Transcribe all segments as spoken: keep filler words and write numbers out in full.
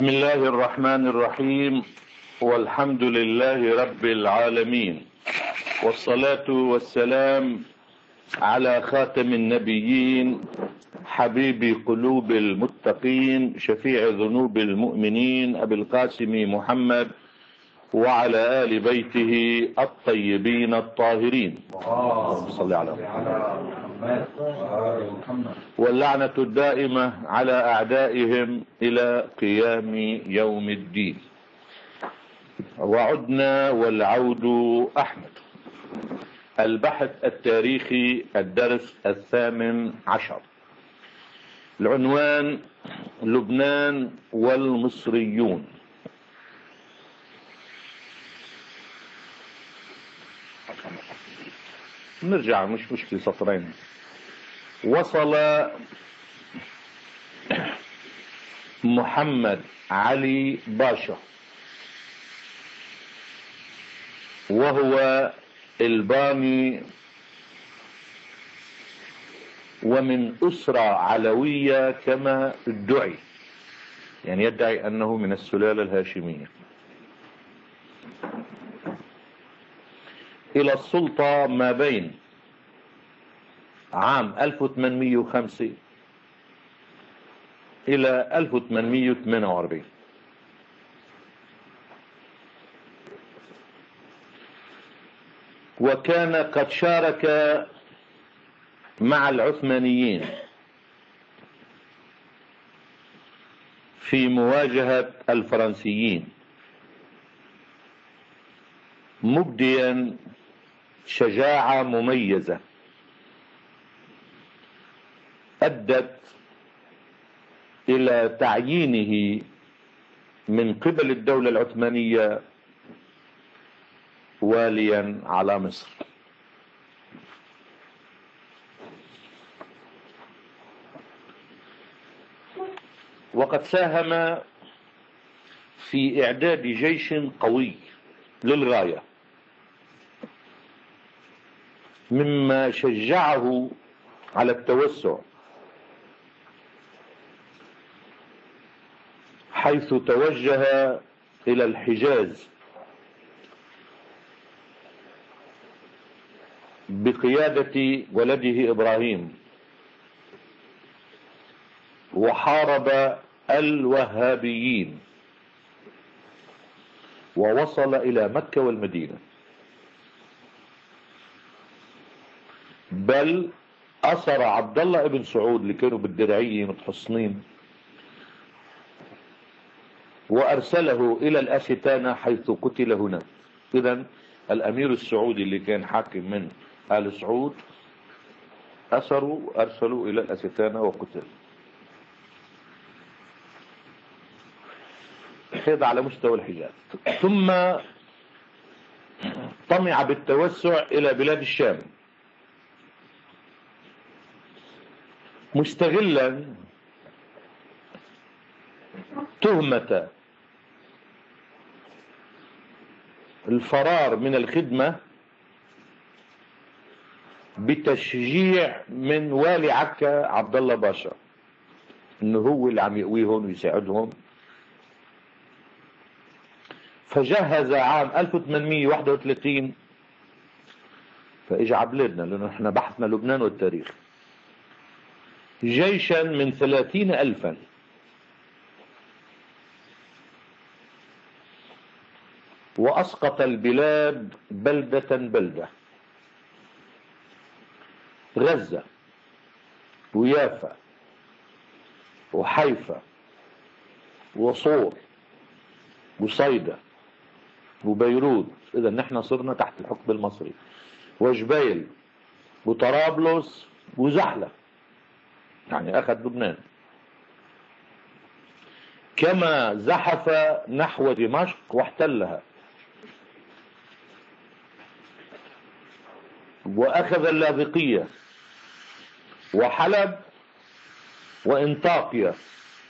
بسم الله الرحمن الرحيم، والحمد لله رب العالمين، والصلاة والسلام على خاتم النبيين، حبيب قلوب المتقين، شفيع ذنوب المؤمنين، أبي القاسم محمد وعلى آل بيته الطيبين الطاهرين. اللهم صل على محمد. واللعنة الدائمة على أعدائهم إلى قيام يوم الدين. وعدنا والعود أحمد. البحث التاريخي، الدرس الثامن عشر. العنوان: لبنان والمصريون. نرجع، مش مشكلة، سطرين. وصل محمد علي باشا وهو الباني ومن أسرة علوية كما ادعي، يعني يدعي أنه من السلالة الهاشمية، إلى السلطة ما بين عام ألف وثمانمئة وخمسة إلى ألف وثمانمئة وثمانية وأربعين. وكان قد شارك مع العثمانيين في مواجهة الفرنسيين، مبديا شجاعة مميزة أدت إلى تعيينه من قبل الدولة العثمانية واليا على مصر. وقد ساهم في إعداد جيش قوي للغاية، مما شجعه على التوسع، حيث توجه إلى الحجاز بقيادة ولده إبراهيم، وحارب الوهابيين، ووصل إلى مكة والمدينة، بل أسر عبد الله ابن سعود اللي كانوا بالدرعية متحصنين، وأرسله إلى الأستانة حيث قتل هناك. إذن الأمير السعودي اللي كان حاكم من آل سعود أسروا وأرسلوا إلى الأستانة وقتل. هذا على مستوى الحجاز. ثم طمع بالتوسع إلى بلاد الشام، مستغلا تهمة الفرار من الخدمة بتشجيع من والي عكا عبد الله باشا، انه هو اللي عم يقويهم ويساعدهم. فجهز عام ألف وثمانمئة وواحد وثلاثين، فاجى عبلادنا لانه احنا بحثنا لبنان والتاريخ، جيشا من ثلاثين ألفا، وأسقط البلاد بلدة بلدة: غزة ويافا وحيفا وصور وصيدا وبيروت. إذا نحن صرنا تحت الحكم المصري، وجبيل وطرابلس وزحلة، يعني أخذ لبنان. كما زحف نحو دمشق واحتلها، وأخذ اللاذقية وحلب وإنطاكيا،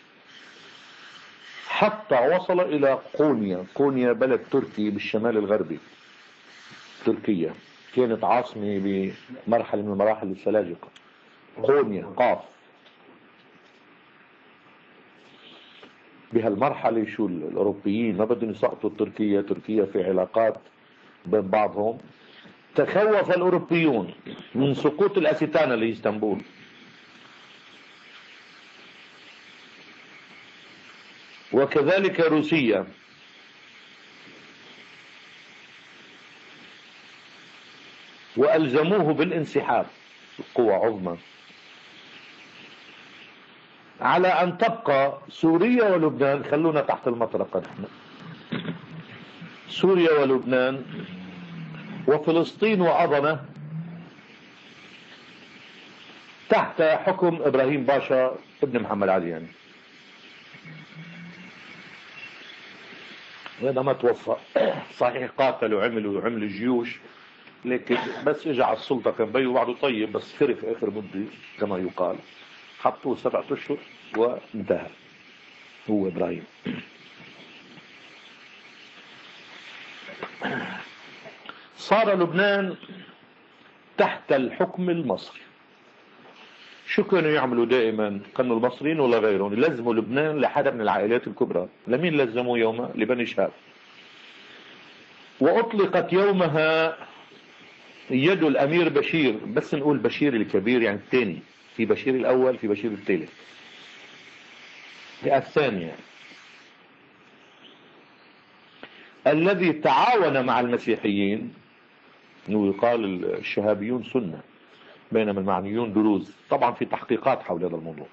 حتى وصل إلى قونيا. قونيا بلد تركي بالشمال الغربي، تركيا كانت عاصمة بمرحلة من مراحل السلاجقة. قونيا قاف. بهالمرحلة شو الأوروبيين ما بدهم يسقطوا تركيا، تركيا في علاقات بين بعضهم. تخوف الأوروبيون من سقوط الأستانة لإسطنبول، وكذلك روسيا، وألزموه بالانسحاب قوة عظمى على أن تبقى سوريا ولبنان. خلونا تحت المطرقة نحن، سوريا ولبنان وفلسطين وأضنة تحت حكم إبراهيم باشا ابن محمد علي. يعني هذا ما توفى، صحيح قاتلوا وعملوا وعملوا جيوش، لكن بس اجى على السلطة كان بيه بعده طيب، بس خرف في آخر مدة كما يقال، حطوه سبعة أشهر وانتهى هو إبراهيم. صار لبنان تحت الحكم المصري. شو كانوا يعملوا دائما؟ كانوا المصريين ولا غيرهم يلزموا لبنان لحدا من العائلات الكبرى. لمين لزموا يومها؟ لبني شهاب. وأطلقت يومها يد الأمير بشير، بس نقول بشير الكبير يعني الثاني، في بشير الأول في بشير الثالث، الثانية، الذي تعاون مع المسيحيين. يقال الشهابيون سنة بينما المعنيون دروز، طبعا في تحقيقات حول هذا الموضوع.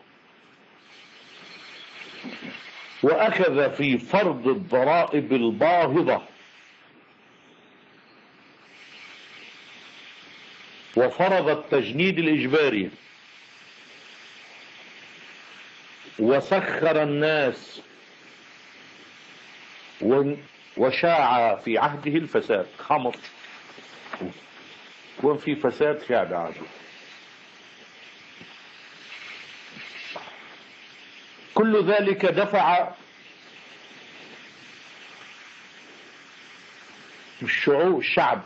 وأخذ في فرض الضرائب الباهظة وفرض التجنيد الإجباري وسخر الناس، وشاع في عهده الفساد. خمر وين في فساد شاع بعهده. كل ذلك دفع الشعوب الشعب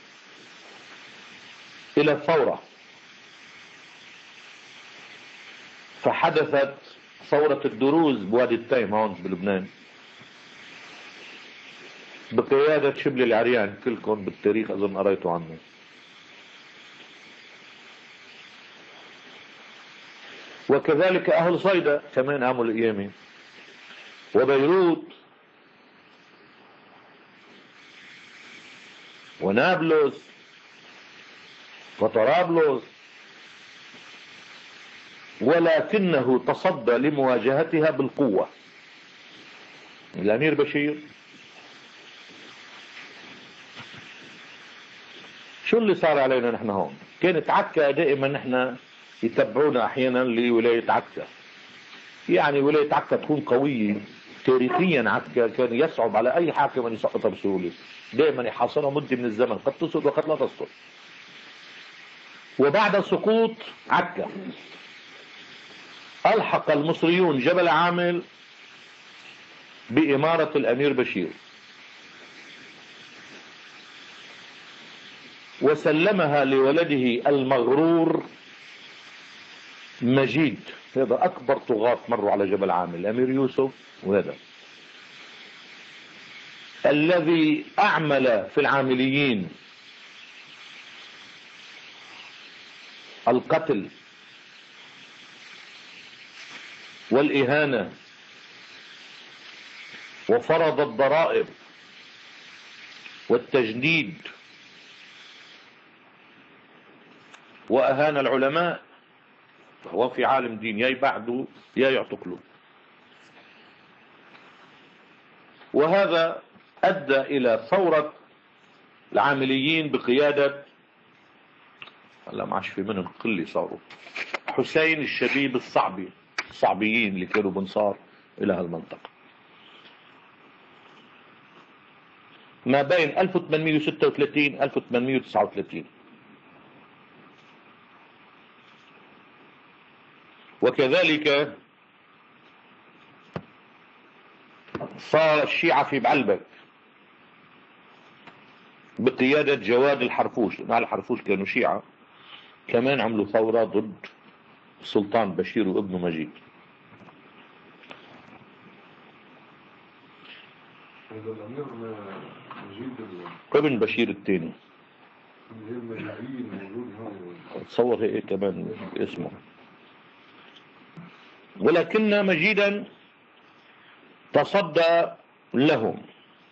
إلى الثورة، فحدثت ثورة الدروز بوادي التيم هون بلبنان بقيادة شبل العريان، كلكم بالتاريخ أظن قريتوا عنه. وكذلك أهل صيدا كمان قاموا القيامة، وبيروت ونابلس وطرابلس، ولكنه تصدى لمواجهتها بالقوة. الأمير بشير شو اللي صار علينا نحن هون؟ كانت عكا دائما نحن يتبعونا احيانا لولاية عكا، يعني ولاية عكا تكون قوية تاريخيا. عكا كان يصعب على اي حاكم ان يسقطها بسهولة، دائما يحاصرها مدة من الزمن، قد تسقط وقد لا تسقط. وبعد سقوط عكا الحق المصريون جبل عامل بإمارة الأمير بشير، وسلمها لولده المغرور مجيد. هذا أكبر طغاة مروا على جبل عامل، الأمير يوسف، وهذا الذي أعمل في العامليين القتل والإهانة، وفرض الضرائب والتجنيد، وأهان العلماء. هو في عالم دين يا يبعدوا يا يعتقلوا. وهذا أدى إلى ثورة العامليين بقيادة، هلا ما عادش في منهم قلة صاروا، حسين الشبيب الصعبي، الصعبيين اللي كانوا بنصار إلى هالمنطقة ما بين ألف وثمانمئة وستة وثلاثين ألف وثمانمئة وتسعة وثلاثين. وكذلك صار الشيعة في بعلبك بقيادة جواد الحرفوش، مع الحرفوش كانوا شيعة كمان، عملوا ثورة ضد السلطان بشير وابنه مجيد. هذا الأمير مجيد ابن بشير الثاني، تصور هيك كمان اسمه. ولكن مجيدا تصدى لهم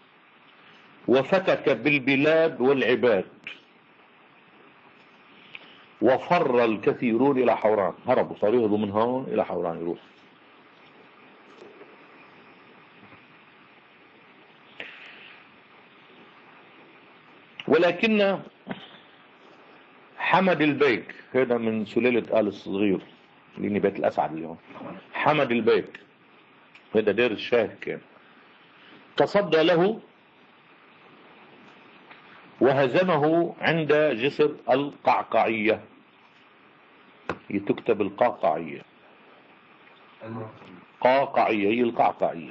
وفتك بالبلاد والعباد، وفر الكثيرون إلى حوران، هربوا صاروا يهربوا من هون إلى حوران يروح. ولكن حمد البيك، هذا من سلالة آل الصغير لأني بيت الأسعد اليوم، حمد البيك هذا دير الشاه كان، تصدى له وهزمه عند جسر القعقعية، تكتب القعقعية، قعقعية هي القعقعية.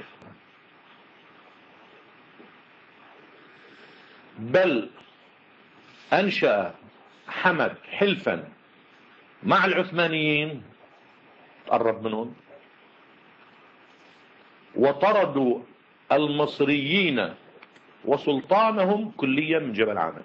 بل أنشأ حمد حلفا مع العثمانيين، تقرب منهم، وطردوا المصريين وسلطانهم كليا من جبل عامر.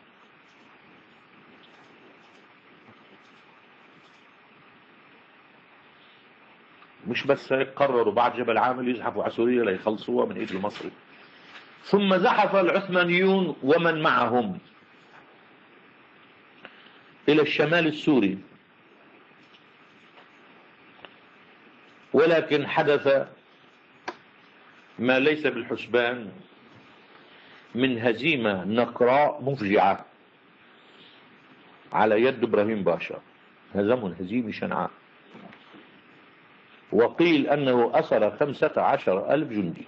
مش بس هيك، قرروا بعد جبل عامر يزحفوا على سوريا ليخلصوها من ايد المصري. ثم زحف العثمانيون ومن معهم إلى الشمال السوري، ولكن حدث ما ليس بالحسبان من هزيمة نقراء مفجعة على يد إبراهيم باشا، هزموا هزيمة شنعاء، وقيل أنه أسر خمسة عشر ألف جندي،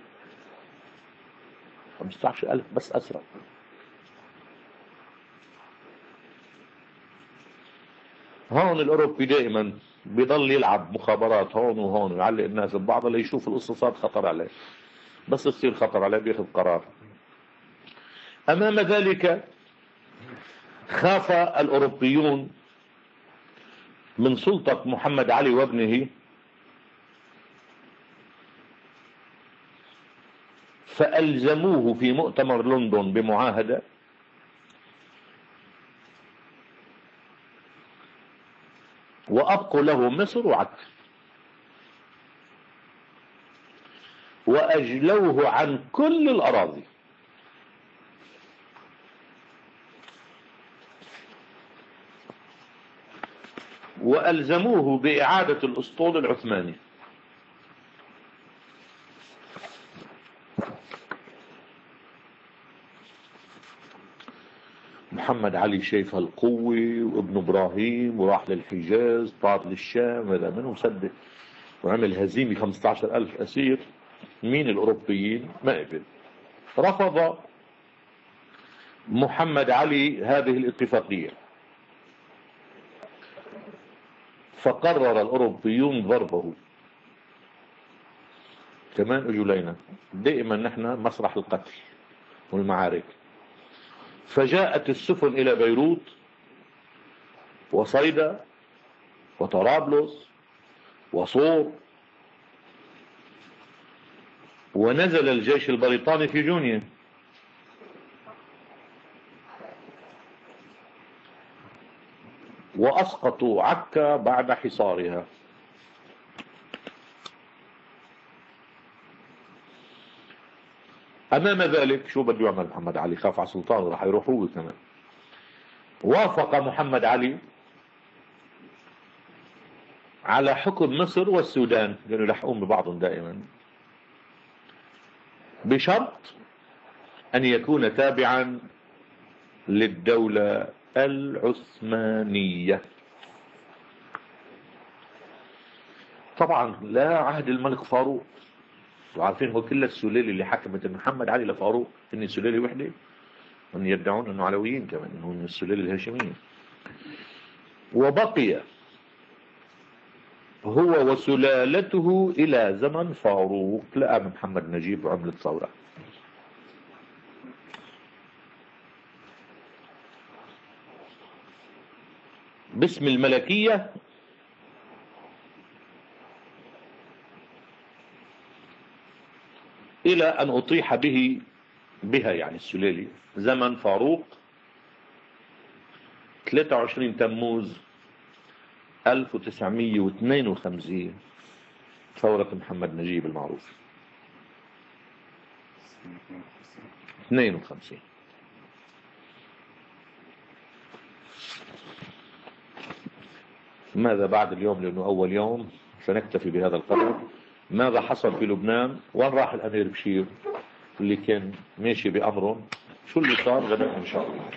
خمسة عشر ألف بس أسر. هون الأوروبي دائما بيضل يلعب مخابرات هون وهون ويعلق الناس ببعض ليشوف القصصات خطر عليه، بس يصير خطر عليه بياخذ قرار. أمام ذلك خاف الأوروبيون من سلطة محمد علي وابنه، فألزموه في مؤتمر لندن بمعاهدة وأبقوا له مصر وعكا، وأجلوه عن كل الأراضي، وألزموه بإعادة الأسطول العثماني. محمد علي شايف هالقوة وابن إبراهيم وراح للحجاز، طار للشام، هذا منه مصدق، وعمل هزيمة خمسة عشر ألف أسير. مين الأوروبيين؟ ما قبل، رفض محمد علي هذه الاتفاقية، فقرر الأوروبيون ضربه. كمان اجوا لينا، دائما نحن مسرح القتل والمعارك. فجاءت السفن إلى بيروت وصيدا وطرابلس وصور، ونزل الجيش البريطاني في جونيا، وأسقطوا عكا بعد حصارها. أمام ذلك شو بده يعمل محمد علي؟ خاف على سلطانه، راح يروح هو كمان. وافق محمد علي على حكم مصر والسودان، لأنه يلحقون ببعضهم دائما، بشرط أن يكون تابعا للدولة العثمانية. طبعا لا عهد الملك فاروق، وعارفين هو كل السلالة اللي حكمت محمد علي لفاروق إن سلالة وحدة، وأن يدعون أنه علويين كمان، أنه من السلالة الهاشمية. وبقي هو وسلالته إلى زمن فاروق، لقى محمد نجيب وعملت ثورة. باسم الملكية إلى أن أطيح به بها يعني السليلي زمن فاروق ثلاثة وعشرين تموز ألف وتسعمئة واثنين وخمسين، ثورة محمد نجيب المعروف اثنين وخمسين. ماذا بعد اليوم لأنه أول يوم، سنكتفي بهذا القدر. ماذا حصل في لبنان؟ وين راح الأمير بشير اللي كان ماشي بأمره؟ شو اللي صار غدا إن شاء الله.